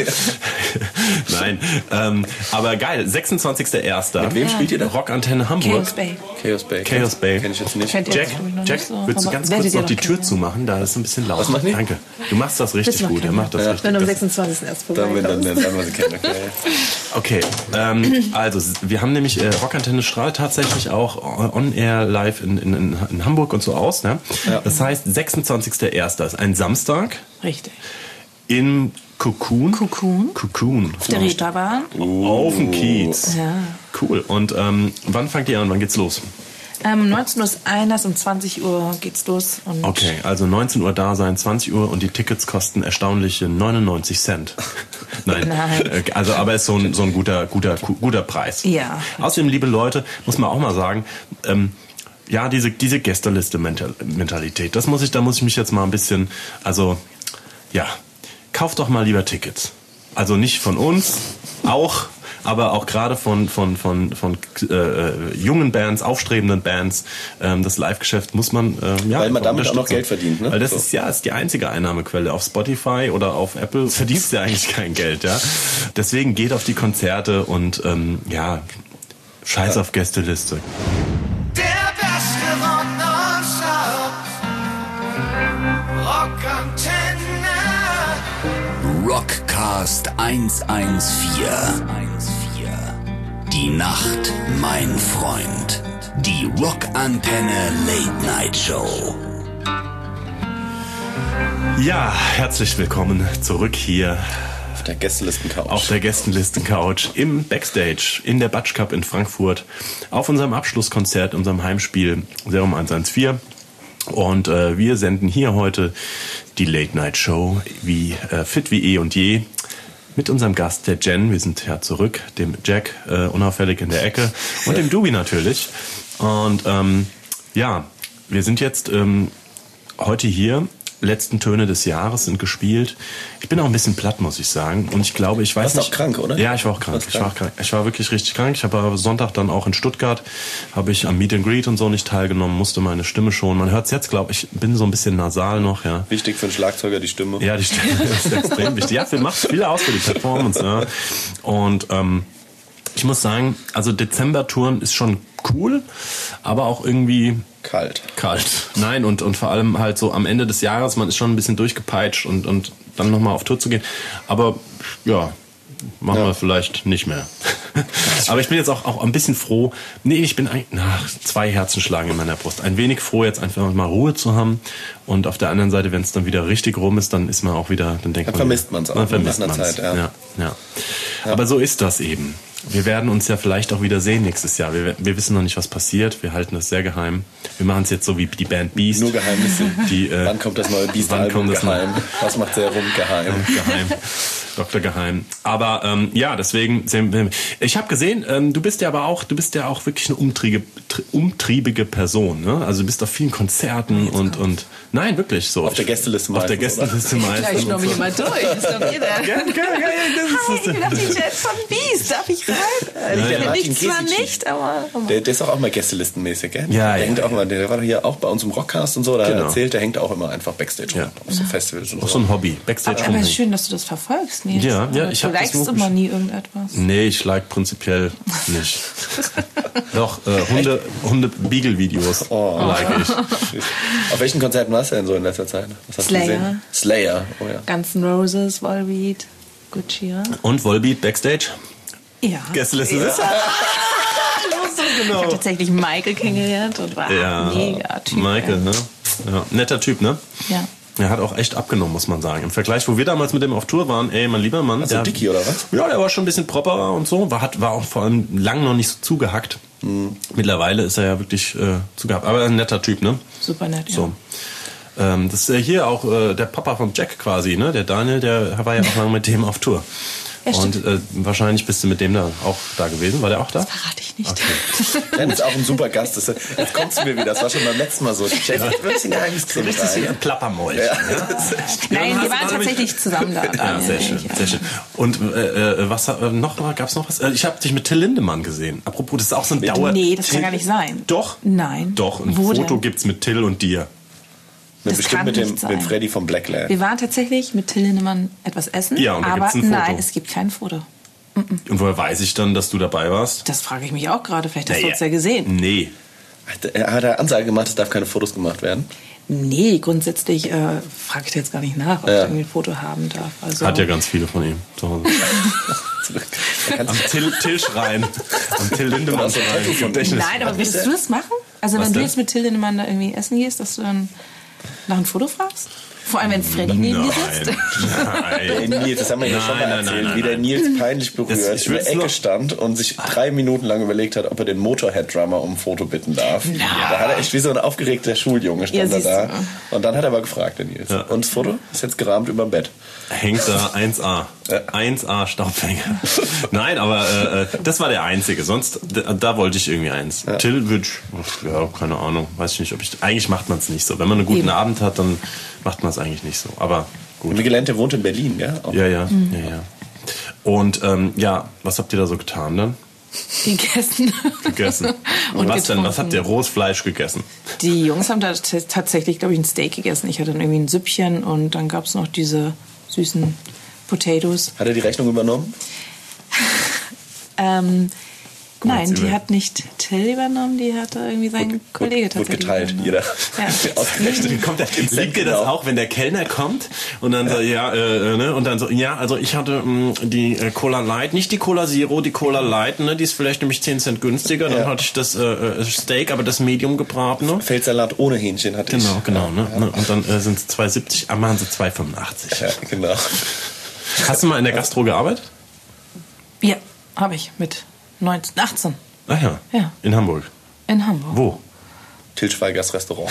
Nein, ähm, aber geil. sechsundzwanzigster erster Mit wem spielt ihr da? Rockantenne Hamburg. Chaos Bay. Chaos Bay. Chaos Bay. Kenn ich jetzt nicht. Kennt ihr Jack, jetzt, glaub ich, noch Jack, nicht so, willst du aber ganz werdet kurz ihr noch die noch Tür kennen. zumachen? Da ist es ein bisschen laut. Was machen die? Danke. Du machst das richtig Das macht gut. Er keiner. macht das Ja. richtig. Wenn du am Das- sechsundzwanzigsten erst Dann, wenn dann, vorbeikommst. dann, dann, dann kennen. Okay. Okay, ähm, also wir haben nämlich äh, Rockantenne strahlt tatsächlich auch on-air live in, in, in, in Hamburg und so aus. Ne? Ja. Das heißt, sechsundzwanzigster erster ist ein Samstag Richtig. im Cocoon. Cocoon. Cocoon. Auf der Reeperbahn. Auf dem Kiez. Ja. Cool. Und ähm, wann fangt ihr an? Wann geht's los? Ähm, neunzehn Uhr ist Einlass, um zwanzig Uhr geht's los. Und Okay, also neunzehn Uhr da sein, zwanzig Uhr und die Tickets kosten erstaunliche neunundneunzig Cent. Nein, Nein. Äh, also aber ist so ein, so ein guter, guter, guter Preis. Ja. Außerdem, liebe Leute, muss man auch mal sagen, ähm, ja, diese, diese Gästeliste-Mentalität, das muss ich, da muss ich mich jetzt mal ein bisschen, also, ja, kauft doch mal lieber Tickets. Also nicht von uns, auch, aber auch gerade von von von von äh, jungen Bands, aufstrebenden Bands. Ähm, das Live-Geschäft muss man äh, ja Weil man damit auch noch unterstützen. Geld verdient, ne? Weil das So. ist ja ist die einzige Einnahmequelle. Auf Spotify oder auf Apple verdienst du ja eigentlich kein Geld, ja. Deswegen geht auf die Konzerte und ähm, ja, scheiß auf Gästeliste. Der beste Rock nonstop. Rockantenne. Rockcast. Podcast hundertvierzehn. Die Nacht, mein Freund. Die Rockantenne Late Night Show. Ja, herzlich willkommen zurück hier Auf der Gästelisten-Couch. auf der Gästelisten-Couch im Backstage in der Batsch Cup in Frankfurt auf unserem Abschlusskonzert, unserem Heimspiel Serum hundertvierzehn. Und äh, wir senden hier heute die Late Night Show wie äh, fit wie eh und je mit unserem Gast, der Jen. Wir sind ja zurück, dem Jack, äh, unauffällig in der Ecke und dem Dubi natürlich. Und ähm, ja, wir sind jetzt ähm, heute hier. Letzten Töne des Jahres sind gespielt. Ich bin auch ein bisschen platt, muss ich sagen. Und ich glaube, ich weiß Warst du nicht. auch krank, oder? Ja, ich war auch krank. Warst Ich war auch krank. Ich war wirklich richtig krank. Ich habe aber Sonntag dann auch in Stuttgart, habe ich am Meet and Greet und so nicht teilgenommen, musste meine Stimme schonen. Man hört es jetzt, glaube ich, bin so ein bisschen nasal noch, ja. Wichtig für einen Schlagzeuger, die Stimme. Ja, die Stimme ist extrem wichtig. Ja, macht viel aus für die Performance, ja. Und ähm, ich muss sagen, also Dezember-Touren ist schon cool, aber auch irgendwie Kalt. kalt. Nein, und, und vor allem halt so am Ende des Jahres, man ist schon ein bisschen durchgepeitscht und, und dann nochmal auf Tour zu gehen. Aber ja, machen Ja. wir vielleicht nicht mehr. Aber ich bin jetzt auch, auch ein bisschen froh. Nee, ich bin eigentlich, na, zwei Herzen schlagen in meiner Brust. Ein wenig froh, jetzt einfach mal Ruhe zu haben. Und auf der anderen Seite, wenn es dann wieder richtig rum ist, dann ist man auch wieder, dann denkt Dann man. vermisst man's auch Dann nach vermisst einer man's. Zeit, ja. Ja, ja. Aber so ist das eben. Wir werden uns ja vielleicht auch wieder sehen nächstes Jahr. Wir, wir wissen noch nicht, was passiert. Wir halten das sehr geheim. Wir machen es jetzt so wie die Band Beast. Nur Geheimnisse. Die, äh, Wann kommt das neue wann Beast-Album kommt das geheim? neue- Was macht Serum geheim? Geheim. Doktor Geheim. Aber ähm, ja, deswegen, ich habe gesehen, ähm, du bist ja aber auch, du bist ja auch wirklich eine umtriebige, umtriebige Person. Ne? Also du bist auf vielen Konzerten und, und nein, wirklich so. Auf der Gästeliste Auf der meistens, oder? Gästeliste meistens. Gleich noch und mich so. immer durch. Ist doch jeder. Ja, ja, ja, ja, das ist Hi, ich bin auf die Jet von Beast. Darf ich rein? Ja, Ich ja. kenne Martin dich zwar Kesici. nicht, aber... Der, der ist doch auch mal Gästelistenmäßig, gell? Ja, der ja, hängt auch ja. mal, der war doch hier auch bei uns im Rockcast und so, da hat er Genau. erzählt, der hängt auch immer einfach Backstage Ja. rum, auf so Festivals und Auch so ein Hobby. Backstage Aber es ist rum. schön, dass du das verfolgst, Nils. Ja, ja, ich Du hab das likest wirklich- immer nie irgendetwas. Nee, ich like prinzipiell nicht. Doch, äh, Hunde, Hunde-Beagle-Videos Oh. like ich. Auf welchen Konzerten warst du denn so in letzter Zeit? Was hast Slayer. du gesehen? Slayer, oh ja. Guns N' Roses, Volbeat, Gucci, ja. Und Volbeat Backstage? Ja. Gästeliste Ja. ist Ich habe tatsächlich Michael kennengelernt und war Ja, mega Typ. Michael, ne? Ja, netter Typ, ne? Ja. Er hat auch echt abgenommen, muss man sagen. Im Vergleich, wo wir damals mit dem auf Tour waren, ey, mein lieber Mann. Also der, Dicky oder was? Ja, der war schon ein bisschen properer und so. War, hat, war auch vor allem lang noch nicht so zugehackt. Mhm. Mittlerweile ist er ja wirklich äh, zugehackt. Aber ein netter Typ, ne? Super nett, ja. So. Ähm, das ist ja hier auch äh, der Papa von Jack quasi, ne? Der Daniel, der war ja auch lange mit dem auf Tour. Ja, und stimmt. äh, wahrscheinlich bist du mit dem da auch da gewesen. War der auch da? Verrate ich nicht. Nein, ist auch ein super Gast. Das, jetzt kommst du mir wieder. Das war schon beim letzten Mal so. Jack, ja. Wirklich ein Geheimnis drin. Richtig ein Plappermolch. Ja. Nein, hast wir du waren gerade tatsächlich zusammen da. Ja, Daniel sehr und schön, ich, ja. sehr schön. Und äh, äh, was äh, noch mal, gab's noch was? Äh, ich habe dich mit Till Lindemann gesehen. Apropos, das ist auch so ein Dauer. Nee, das Till- kann gar nicht sein. Doch. Nein. Doch, ein Wo Foto denn? gibt's mit Till und dir. Mit Das bestimmt kann mit dem nicht sein. mit Freddy vom Blackland. Wir waren tatsächlich mit Till Lindemann etwas essen, Ja, und da aber gibt's ein Foto. nein, es gibt kein Foto. Und woher weiß ich dann, dass du dabei warst? Das frage ich mich auch gerade. Vielleicht hast du Naja, uns ja gesehen. Nee. Er hat eine Ansage gemacht, es darf keine Fotos gemacht werden. Nee, grundsätzlich äh, frage ich dir jetzt gar nicht nach, ob Ja. ich irgendwie ein Foto haben darf. Also, Hat ja ganz viele von ihm zu Hause. Da kannst Am Till, Till schreien. Am Till Lindemann Du hast ein Tattoo von schreien. dem. Nein, aber würdest du das machen? Also Was wenn du denn? jetzt mit Till Lindemann da irgendwie essen gehst, dass du dann nach einem Foto fragst? Vor allem, wenn Freddy neben dir sitzt? Der Nein. Nils, das haben wir ja Nein, schon mal nein, erzählt, nein, wie der nein. Nils peinlich berührt Das- ich in der will's Ecke nur- stand und sich drei Minuten lang überlegt hat, ob er den Motorhead-Drummer um ein Foto bitten darf. Da hat er echt wie so ein aufgeregter Schuljunge stand Ja, er siehst da. du. Und dann hat er aber gefragt, der Nils. Ja. Und das Foto ist jetzt gerahmt überm Bett. Hängt da eins A. eins A Staubfänger. Nein, aber äh, äh, das war der einzige. Sonst, da, da wollte ich irgendwie eins. Till würde ich, ja, keine Ahnung, weiß ich nicht, ob ich, eigentlich macht man es nicht so. Wenn man einen guten Eben. Abend hat, dann macht man es eigentlich nicht so. Aber gut. Wie gelernt, der wohnt in Berlin, ja? Auch. Ja, ja, ja, ja. Und ähm, ja, was habt ihr da so getan dann? Gegessen. Gegessen. Und was denn? Was getrunken. habt ihr? Rohes Fleisch gegessen? Die Jungs haben da t- tatsächlich, glaube ich, ein Steak gegessen. Ich hatte dann irgendwie ein Süppchen und dann gab es noch diese süßen Potatoes. Hat er die Rechnung übernommen? Ähm, Nein, die über- hat nicht Till übernommen, die hatte irgendwie sein Kollege Wird tatsächlich. geteilt, übernommen. jeder. Ja. Ausgerechnet. Kommt der, liegt dir das Genau. auch, wenn der Kellner kommt und dann so, ja, äh, ne, und dann so, ja, also ich hatte mh, die äh, Cola Light, nicht die Cola Zero, die Cola Light, ne, die ist vielleicht nämlich zehn Cent günstiger, dann Ja. hatte ich das äh, äh, Steak, aber das Medium gebratene. Feldsalat ohne Hähnchen hatte ich. Genau, genau, ne, ne, und dann äh, sind es zwei siebzig, ah, machen sie zwei fünfundachtzig. Ja, genau. Hast du mal in der Gastro gearbeitet? Ja, habe ich mit neunzehn, achtzehn Ach ja. Ja. In Hamburg. in Hamburg. Wo? Til Schweigers Restaurant.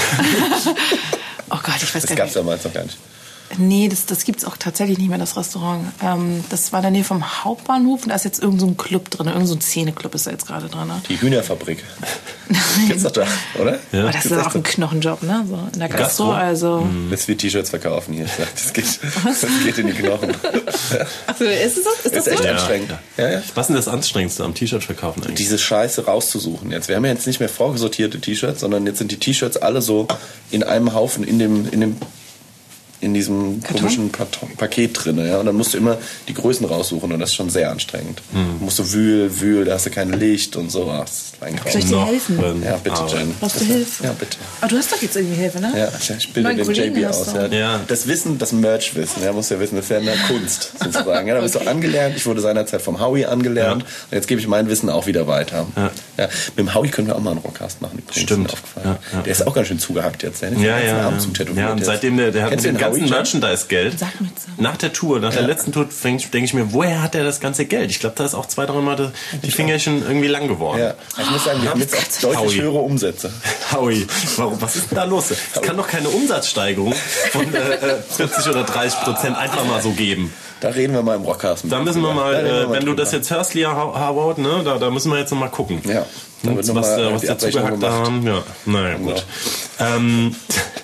Oh Gott, ich weiß Das gar gab es nicht. damals noch gar nicht. Nee, das, das gibt es auch tatsächlich nicht mehr, das Restaurant. Ähm, das war in der Nähe vom Hauptbahnhof und da ist jetzt irgend so ein Club drin, irgend so ein Szeneclub ist da jetzt gerade drin. Ne? Die Hühnerfabrik. Gibt's doch da, oder? Ja. Aber das ist auch ein Knochenjob, ne? So in der Gastro, Gastro? also. Lässt wie T-Shirts verkaufen hier. Das geht, das geht in die Knochen. Achso, ist es so? Ist das Ist echt so? anstrengend. Ja, ja. Was ist denn das Anstrengendste am T-Shirt verkaufen eigentlich? Diese Scheiße rauszusuchen jetzt. Wir haben ja jetzt nicht mehr vorgesortierte T-Shirts, sondern jetzt sind die T-Shirts alle so in einem Haufen in dem, in dem in diesem Karton? komischen Paton, Paket drin. Ja? Und dann musst du immer die Größen raussuchen und das ist schon sehr anstrengend. Hm. Du musst du wühl, wühl, da hast du kein Licht und so. Ach, das ist ein Soll ich dir Grauen. helfen? ähm, Ja, bitte, arbeiten. Jen. Brauchst du Hilfe? Ja, bitte. Aber du hast doch jetzt irgendwie Hilfe, ne? Ja, ich bilde Neuen den Kollegen J B hast aus. du. Ja. Ja. Das Wissen, das Merch-Wissen, ja, muss ja wissen, das ist ja eine Kunst sozusagen. Ja, da bist Okay. du angelernt. Ich wurde seinerzeit vom Howie angelernt. Ja. Und jetzt gebe ich mein Wissen auch wieder weiter. Ja. Ja. Mit dem Howie können wir auch mal einen Rockcast machen. Übrigens, Stimmt. ist mir aufgefallen. Ja, ja. Der ist auch ganz schön zugehackt jetzt. Der hat Ja, den ganzen ja, Arm ja. zutätowiert ja, und jetzt. seitdem der, der hat Kennst mit du dem den ganzen Howie, Jen? Merchandise-Geld. Sag mir so. Nach der Tour, nach der letzten Tour, denke ich mir, woher hat er das ganze Geld? Ich glaube, da ist auch zwei, drei Mal die Fingerchen irgendwie lang geworden. Ja, ich muss sagen, wir haben jetzt auch deutlich Howie. höhere Umsätze. Howie, warum, was ist denn da los? Es kann doch keine Umsatzsteigerung von äh, vierzig oder dreißig Prozent einfach mal so geben. Da reden wir mal im Rockcast. Da müssen wir mal, Da reden wir äh, wenn du drüber. das jetzt hörst, Lia Howard, ne, da, da müssen wir jetzt noch mal gucken. Ja, da wird was, noch mal äh, was die der Abrechnung zugehackt gemacht. haben. Ja, naja, gut. Ähm,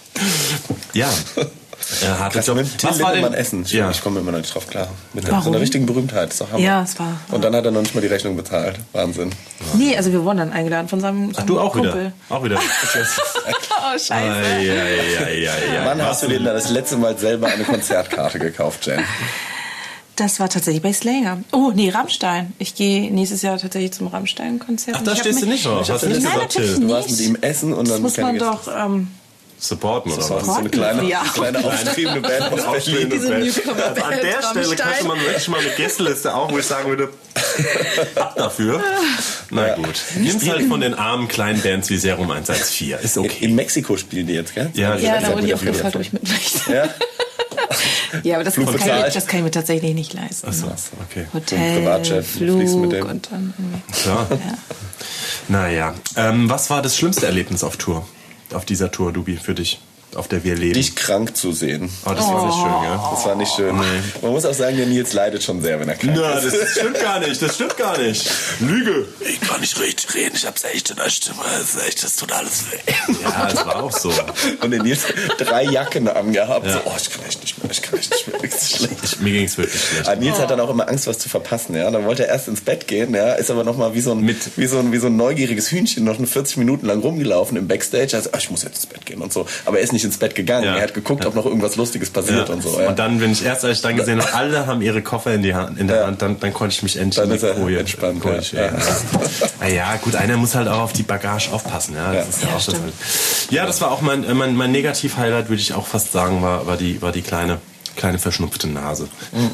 ja. Äh, harte Krass, Job. mit Till Was war Lindemann denn? essen. Ich, Ja. ich komme immer noch nicht drauf klar. Mit der, Warum? so einer richtigen Berühmtheit. Ist doch Hammer. Ja, es war. Und dann hat er noch nicht mal die Rechnung bezahlt. Wahnsinn. Nee, also wir wurden dann eingeladen von seinem, seinem Du auch Kumpel. wieder. Auch wieder. Oh, scheiße. Ei, ei, ei, ei, ei. Wann hast du dir denn das letzte Mal selber eine Konzertkarte gekauft, Jen? Das war tatsächlich bei Slayer. Oh, nee, Rammstein. Ich gehe nächstes Jahr tatsächlich zum Rammstein-Konzert. Ach, da Ich hab stehst du mich- nicht drauf. Ich hab Hast du das nicht Nein, gesagt, natürlich Till? Du warst mit ihm essen und Das dann muss man keine doch... Ähm, Supporten oder Das was? war so eine kleine, Ja. kleine aufstrebende Band aus Berlin. Diese Newcomer-Band, An der Stelle Rammstein. könnte man wirklich mal eine Gästeliste auch, wo ich sagen würde, ab dafür. Na Ja. gut. Nimm's halt von den armen kleinen Bands wie Serum eins eins vier. Ist In, okay. in Mexiko spielen die jetzt, gell? Ja, ja, das da ist wurde ich mit der auch gefragt, ob Flieger. ich mit möchte. Ja? Ja, aber das, das, Flug kann ich, bezahlt. das kann ich mir tatsächlich nicht leisten. Achso, okay. Hotel, Privatjet, fliegst du Flug mit dem? und dann irgendwie. Klar. Ja. Naja. Ähm, was war das schlimmste Erlebnis auf Tour? Auf dieser Tour, Dubi, für dich? Auf der wir leben? Dich krank zu sehen. Oh, das war nicht schön, gell? Das war nicht schön. Man muss auch sagen, der Nils leidet schon sehr, wenn er krank Na, ist. das stimmt gar nicht, das stimmt gar nicht. Lüge. Ich kann nicht richtig reden, ich hab's echt in der Stimme. Es ist echt, das tut alles weh. Ja, das war auch so. Und der Nils drei Jacken angehabt. Ja. So, oh, ich kann echt nicht mehr, ich kann echt nicht mehr. Das ist schlecht. Mir ging's wirklich schlecht. Aber Nils hat dann auch immer Angst, was zu verpassen. Ja? Dann wollte er erst ins Bett gehen, ja? Ist aber noch mal wie so, ein, Mit. wie, so ein, wie so ein neugieriges Hühnchen noch vierzig Minuten lang rumgelaufen im Backstage. Also, ah, ich muss jetzt ins Bett gehen und so. Aber er ist nicht ins Bett gegangen. Ja. Er hat geguckt, ob noch irgendwas Lustiges passiert Ja. und so. Ja? Und dann, wenn ich erst, als ich dann gesehen habe, alle haben ihre Koffer in, die Hand, in der Ja. Hand, dann, dann konnte ich mich endlich Dann in ist die er Koje entspannt, Koje ja. schwingen. Na ja, gut, einer muss halt auch auf die Bagage aufpassen. Ja, das Ja. ist ja, Ja, auch das stimmt. halt. Ja, das war auch mein, äh, mein, mein Negativ-Highlight, würde ich auch fast sagen, war, war, die, war die kleine, kleine verschnupfte Nase.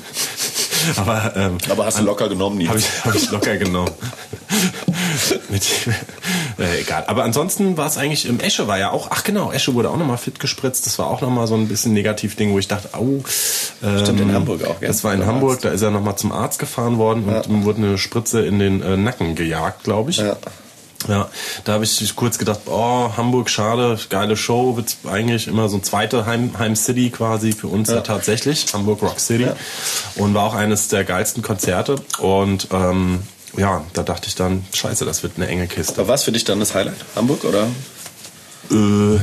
Aber, ähm, Aber hast du locker genommen, Nils. Habe ich, hab ich locker genommen. Mit, äh, egal. Aber ansonsten war es eigentlich, im Esche war ja auch, ach genau, Esche wurde auch nochmal fit gespritzt. Das war auch nochmal so ein bisschen Negativ-Ding, wo ich dachte, au. Ähm, Stimmt, in Hamburg auch, gell? Das war in Beim Hamburg, Arzt. da ist er nochmal zum Arzt gefahren worden und ihm wurde eine Spritze in den äh, Nacken gejagt, glaube ich. Ja. Ja, da habe ich kurz gedacht, oh, Hamburg, schade, geile Show, wird eigentlich immer so ein zweiter Heim, Heim City quasi für uns ja. tatsächlich, Hamburg Rock City. Ja. Und war auch eines der geilsten Konzerte. Und ähm, ja, da dachte ich dann, scheiße, das wird eine enge Kiste. Aber was für dich dann das Highlight? Hamburg oder? Äh,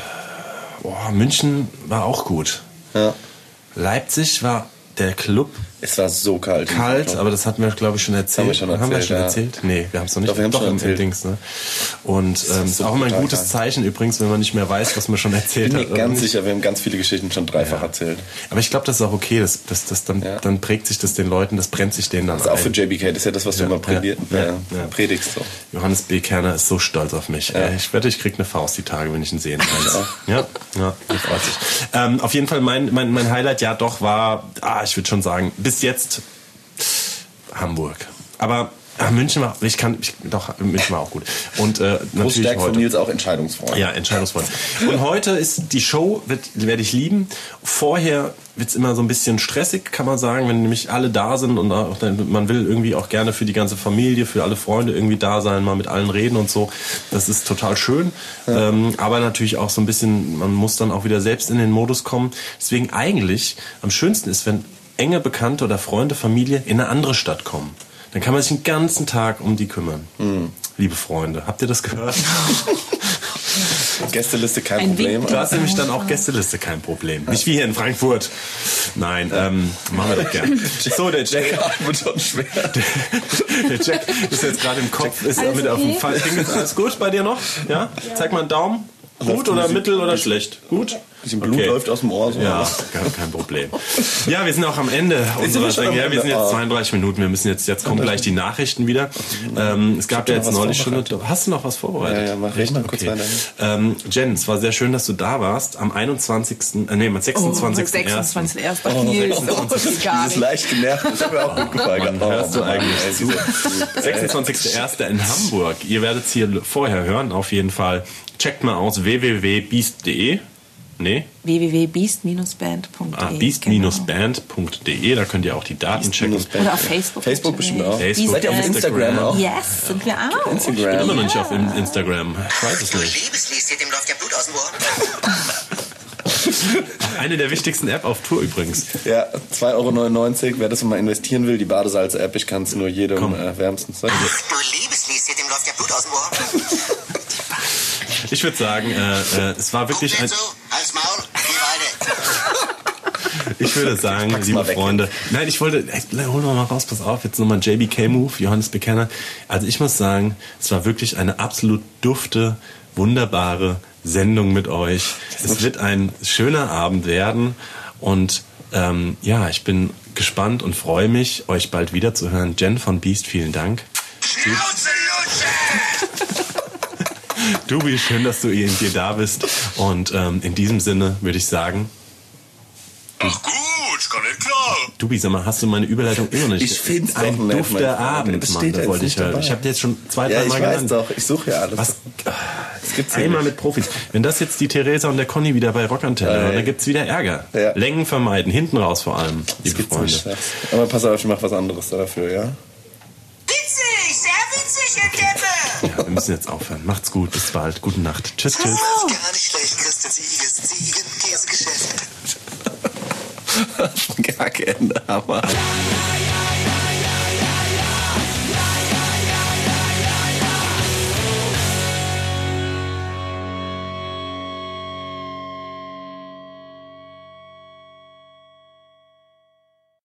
boah, München war auch gut. Ja. Leipzig war der Club Es war so kalt. Kalt, aber das hatten wir, glaube ich, schon erzählt. Haben wir schon haben wir erzählt, schon ja. erzählt? Nee, wir haben es noch nicht. Doch, wir haben's schon im- im erzählt. Dings, ne? Und ähm, ist so auch immer ein brutal gutes kalt. Zeichen übrigens, wenn man nicht mehr weiß, was man schon erzählt Ich bin hat. mir oder ganz nicht. sicher, wir haben ganz viele Geschichten schon dreifach erzählt. Aber ich glaube, das ist auch okay. Das, das, das dann, Ja. dann prägt sich das den Leuten, das brennt sich denen dann Das ist auch für ein. J B K, das ist ja das, was du Ja, immer predi- ja, äh, ja, ja. predigst. So. Johannes B. Kerner ist so stolz auf mich. Ja. Ey, ich wette, ich krieg eine Faust die Tage, wenn ich ihn sehen kann. Ja, ja, das freut sich. Ähm, auf jeden Fall mein, mein, mein Highlight ja doch war, ah, ich würde schon sagen, bis jetzt Hamburg. Aber ah, München war, ich kann, ich, doch, München war auch gut. Und äh, natürlich Stärk von heute. Nils auch Entscheidungsfreund. Ja, entscheidungsvoll. Und heute ist die Show, wird, werde ich lieben. Vorher wird's immer so ein bisschen stressig, kann man sagen, wenn nämlich alle da sind und auch, dann- man will irgendwie auch gerne für die ganze Familie, für alle Freunde irgendwie da sein, mal mit allen reden und so. Das ist total schön. Ähm, aber natürlich auch so ein bisschen, man muss dann auch wieder selbst in den Modus kommen. Deswegen eigentlich am schönsten ist, wenn enge Bekannte oder Freunde, Familie in eine andere Stadt kommen. Dann kann man sich den ganzen Tag um die kümmern. Liebe Freunde, habt ihr das gehört? Gästeliste kein Ein Problem. Wink. Da ist nämlich dann auch Gästeliste kein Problem. Nicht wie hier in Frankfurt. Nein, ähm, machen wir doch gern. So, der Jack, Atmet schon schwer. der Jack ist jetzt gerade im Kopf, ist Alles damit auf dem okay? Fall. Ding. Ist alles gut bei dir noch? Ja? Zeig mal einen Daumen. Gut oder mittel oder schlecht? Gut? Bisschen Blut läuft aus dem Ohr. So. Ja, kein, kein Problem. Ja, wir sind auch am Ende unserer wir schon am Sendung. Ja, wir Ende? sind jetzt Ah. zweiunddreißig Minuten. Wir müssen jetzt, jetzt kommen gleich die Nachrichten wieder. Ähm, es gab ja noch jetzt was neulich schon eine, vorbereitet. hast du noch was vorbereitet? Ja, ja, mach ich mal kurz weiter. Ähm, Jen, es war sehr schön, dass du da warst. Am einundzwanzigsten Äh, nee, am sechsundzwanzigsten ersten sechsundzwanzigsten ersten Oh, Nils, oh, das geht gar Dieses nicht. leicht genervt, das hat mir auch gut gefallen. Wann hörst du Oh, Mann, eigentlich ey, zu? diese- sechsundzwanzigster erster in Hamburg. Ihr werdet es hier vorher hören, auf jeden Fall. Checkt mal aus w w w punkt beast punkt de. Nee, w w w punkt beast Bindestrich band punkt de. ah, beast Bindestrich band punkt de. Da könnt ihr auch die Daten checken. Bindestrich Oder auf Facebook. Facebook bestimmt auch. Facebook, Seid ihr auf Instagram auch? Yes, sind wir auch. Ich bin immer noch nicht auf in- Instagram. Ich weiß es nicht. Liebeslies, dem läuft ja Blut aus dem Ohr. Eine der wichtigsten App auf Tour übrigens. Ja, zwei Euro neunundneunzig. Wer das mal investieren will, die Badesalz-App, ich kann es nur jedem Komm. äh, wärmstens sagen. Du Liebeslies, dem läuft ja Blut aus dem Ohr. Ich würde sagen, äh, äh, es war wirklich Guck ein... nicht so, halt's Maul, geh weiter. Ich würde sagen, pack's liebe mal weg. Freunde, nein, ich wollte, ey, hol doch mal raus, pass auf, jetzt nochmal J B K-Move, Johannes B. Kerner. Also ich muss sagen, es war wirklich eine absolut dufte, wunderbare Sendung mit euch. Es wird ein schöner Abend werden und ähm, ja, ich bin gespannt und freue mich, euch bald wieder zu hören. Jen von Beast, vielen Dank. Schnauze lutsche! Dubi, schön, dass du hier da bist und ähm, in diesem Sinne würde ich sagen, Ach gut, kann nicht klar. Dubi, sag mal, hast du meine Überleitung immer noch nicht? Ich find's doch ein nett, mein dufter Freund. Abend, Das Mann, steht das jetzt wollte ich nicht hören. dabei. Ich habe dir jetzt schon zwei, Ja, drei ich Mal weiß genannt. doch. Ich suche ja alles. Was? Das gibt's hier Einmal nicht. mit Profis. Wenn das jetzt die Theresa und der Conny wieder bei Rockantenne hören, Ey. dann gibt's wieder Ärger. Ja. Längen vermeiden, hinten raus vor allem, Das liebe gibt's Freunde. nicht. Aber pass auf, ich mach was anderes dafür, ja? Witzig, sehr witzig, Herr Keppe. Ja, wir müssen jetzt aufhören. Macht's gut, bis bald. Gute Nacht. Tschüss, tschüss. Gar nicht schlecht, Christa Zieges, Ziegen, Käsegeschäft. Gar kein Hammer.